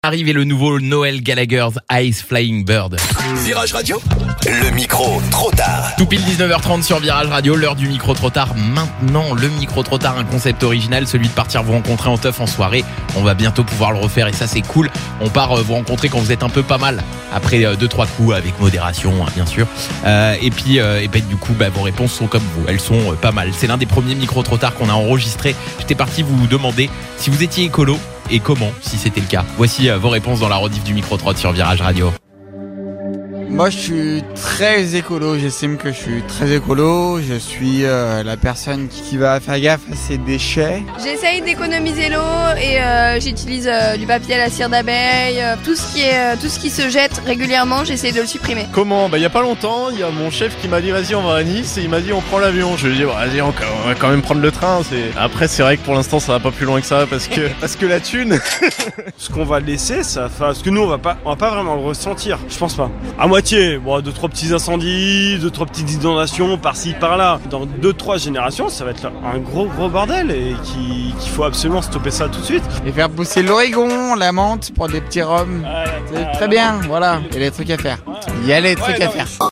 Arrive le nouveau Noel Gallagher's Ice Flying Bird. Virage Radio, le micro trop tard. Tout pile 19h30 sur Virage Radio, l'heure du micro trop tard. Maintenant, le micro trop tard, un concept original, celui de partir vous rencontrer en teuf en soirée. On va bientôt pouvoir le refaire et ça c'est cool. On part vous rencontrer quand vous êtes un peu pas mal. Après 2-3 coups avec modération, bien sûr. Et puis du coup, vos réponses sont comme vous. Elles sont pas mal. C'est l'un des premiers micro trop tard qu'on a enregistré. J'étais parti vous demander si vous étiez écolo. Et comment, si c'était le cas. Voici vos réponses dans la rediff du micro-trot sur Virage Radio. Moi je suis très écolo, j'estime que je suis très écolo, je suis la personne qui va faire gaffe à ses déchets. J'essaye d'économiser l'eau et j'utilise du papier à la cire d'abeille, tout ce qui se jette régulièrement, j'essaye de le supprimer. Comment ? Il y a pas longtemps, il y a mon chef qui m'a dit vas-y on va à Nice et il m'a dit on prend l'avion. Je lui ai dit vas-y on va quand même prendre le train. Après c'est vrai que pour l'instant ça va pas plus loin que ça parce que la thune. Ce qu'on va laisser, parce que nous on va pas vraiment le ressentir, je pense pas. À moitié, 2-3 petits incendies, 2-3 petites inondations par-ci par-là. Dans 2-3 générations, ça va être un gros bordel et qu'il faut absolument stopper ça tout de suite. Et faire pousser l'origon, la menthe pour des petits rhums. C'est très bien, voilà. Il y a des trucs à faire. Il y a des trucs à faire.